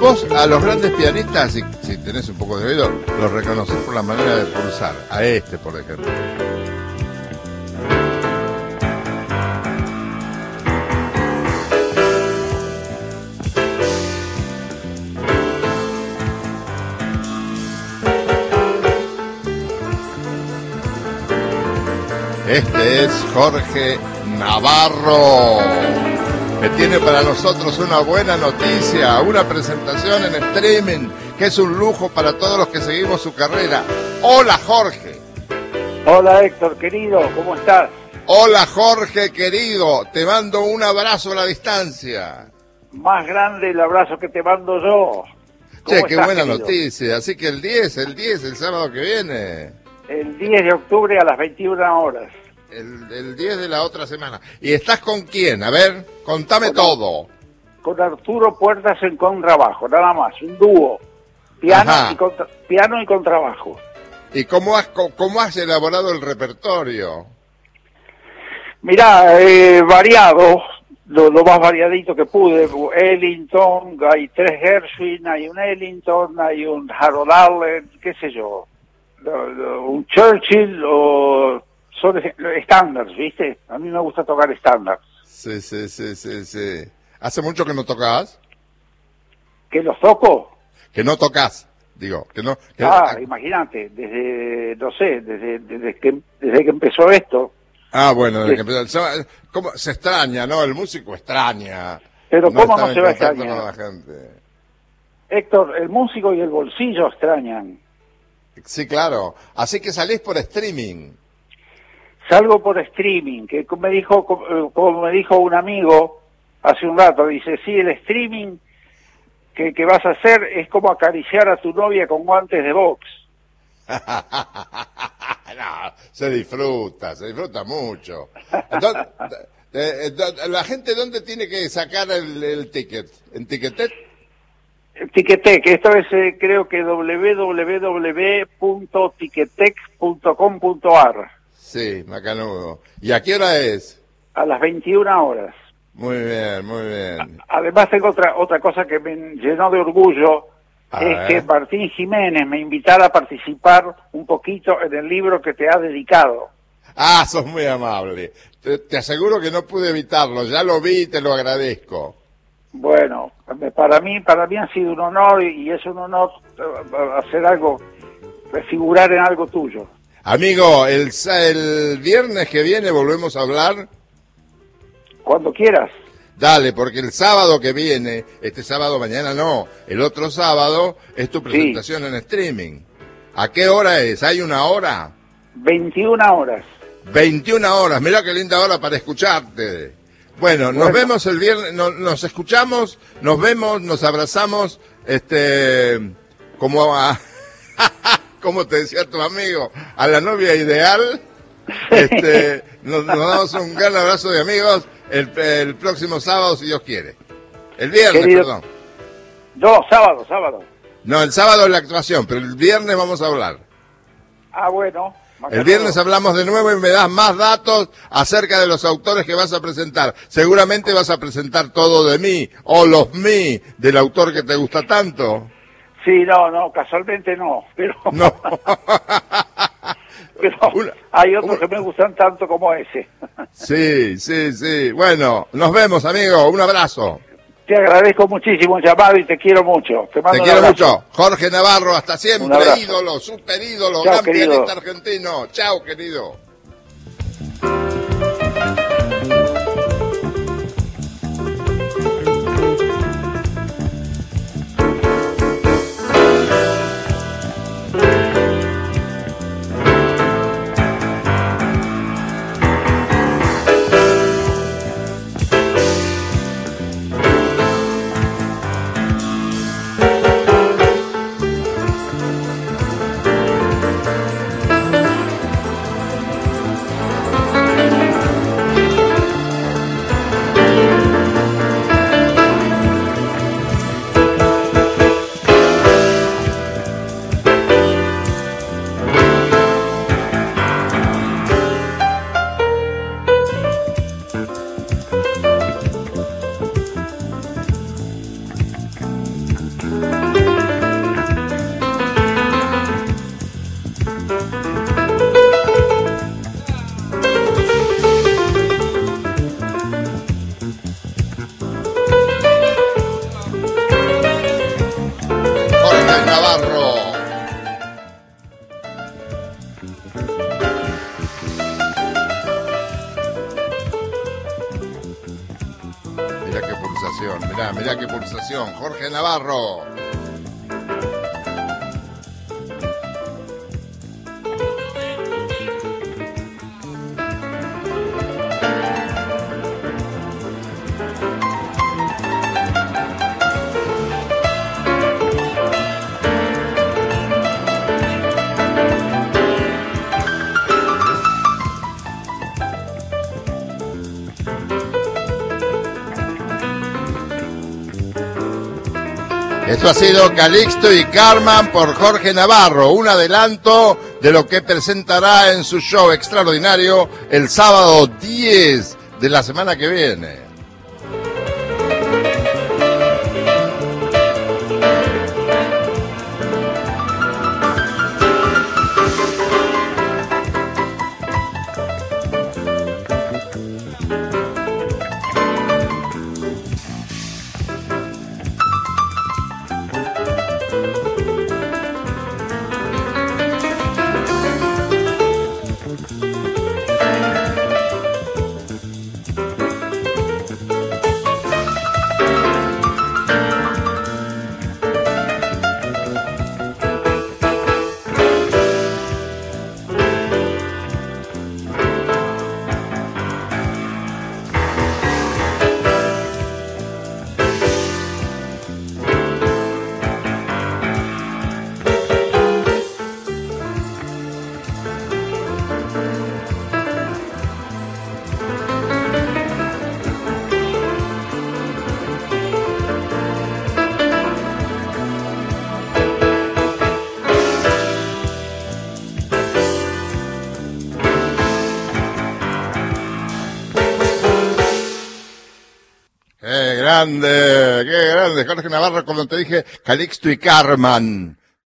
Vos a los grandes pianistas, si tenés un poco de oído, los reconocés por la manera de pulsar. A este, por ejemplo. Este es Jorge Navarro, que tiene para nosotros una buena noticia, una presentación en streaming, que es un lujo para todos los que seguimos su carrera. Hola, Jorge. Hola, Héctor, querido, ¿cómo estás? Hola, Jorge, querido, te mando un abrazo a la distancia. Más grande el abrazo que te mando yo. Che, qué estás, buena querido? noticia. Así que el 10, el sábado que viene. El 10 de octubre a las 21 horas. El 10 de la otra semana. ¿Y estás con quién? A ver, contame todo. Con Arturo Puertas en contrabajo, nada más, un dúo. Piano y contrabajo. ¿Y cómo has elaborado el repertorio? Mirá, variado, lo más variadito que pude. Ellington, hay 3 Gershwin, hay un Ellington, hay un Harold Arlen, qué sé yo. Un Churchill o... Son estándares, ¿viste? A mí me gusta tocar estándares. Sí. ¿Hace mucho que no tocas? ¿Que los toco? Que no tocas, digo. Que no. Imagínate, desde que empezó esto. Bueno, desde que empezó. ¿Cómo? Se extraña, ¿no? El músico extraña. Pero no ¿cómo no se va a extrañar? Con la gente. Héctor, el músico y el bolsillo extrañan. Sí, claro. Así que salís por streaming. Salgo por streaming, que como me dijo un amigo hace un rato, dice, sí, el streaming que vas a hacer es como acariciar a tu novia con guantes de box. No, se disfruta mucho. La gente, ¿dónde tiene que sacar el ticket? ¿En Ticketek? Ticketek, esto es creo que www.ticketek.com.ar. Sí, macanudo. ¿Y a qué hora es? A las 21 horas. Muy bien. Además tengo otra cosa que me llenó de orgullo, que Martín Jiménez me invitara a participar un poquito en el libro que te ha dedicado. Sos muy amable. Te aseguro que no pude evitarlo, ya lo vi y te lo agradezco. Bueno, para mí ha sido un honor y es un honor hacer algo, figurar en algo tuyo. Amigo, el viernes que viene volvemos a hablar. Cuando quieras. Dale, porque el sábado que viene, este sábado mañana no, el otro sábado es tu presentación en streaming. ¿A qué hora es? ¿Hay una hora? 21 horas. 21 horas, mirá qué linda hora para escucharte. Bueno, nos vemos el viernes, nos escuchamos, nos vemos, nos abrazamos, como te decía tu amigo, a la novia ideal. Nos damos un gran abrazo de amigos el próximo sábado, si Dios quiere. El viernes, querido, perdón. No, sábado. No, el sábado es la actuación, pero el viernes vamos a hablar. Bueno. El viernes hablamos de nuevo y me das más datos acerca de los autores que vas a presentar. Seguramente vas a presentar todo de mí, o los mí, del autor que te gusta tanto. Sí, no, casualmente no, pero... No. Pero hay otros que me gustan tanto como ese. Sí. Bueno, nos vemos, amigo. Un abrazo. Te agradezco muchísimo el llamado y te quiero mucho. Te quiero mucho. Jorge Navarro, hasta siempre. Ídolo, super ídolo, gran pianista argentino. Chao, querido. Jorge Navarro. Mirá qué pulsación, mirá qué pulsación. Jorge Navarro. Esto ha sido Calixto y Carmen por Jorge Navarro, un adelanto de lo que presentará en su show extraordinario el sábado 10 de la semana que viene. Qué grande, Jorge Navarro, como te dije, Calixto y Carmen.